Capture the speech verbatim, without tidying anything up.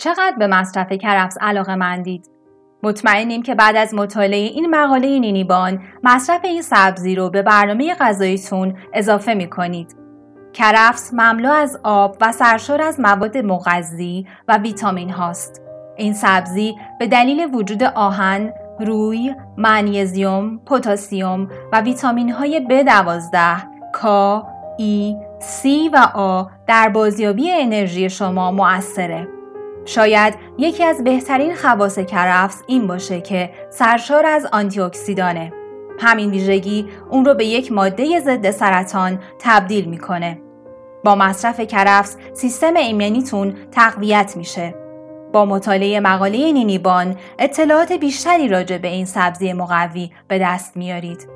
چقدر به مصرف کرفس علاقه‌مندید؟ مطمئنیم که بعد از مطالعه این مقاله نینیبان مصرف این سبزی رو به برنامه غذاییتون اضافه می‌کنید. کرفس مملو از آب و سرشار از مواد مغذی و ویتامین هاست. این سبزی به دلیل وجود آهن، روی، منیزیم، پتاسیم و ویتامین های بی دوازده، کا، ای، سی و آ در بازیابی انرژی شما مؤثره. شاید یکی از بهترین خواص کرفس این باشه که سرشار از آنتی اکسیدانه. همین ویژگی اون رو به یک ماده ضد سرطان تبدیل میکنه. با مصرف کرفس سیستم ایمنیتون تقویت میشه. با مطالعه مقاله نینیبان اطلاعات بیشتری راجع به این سبزی مقوی به دست میارید.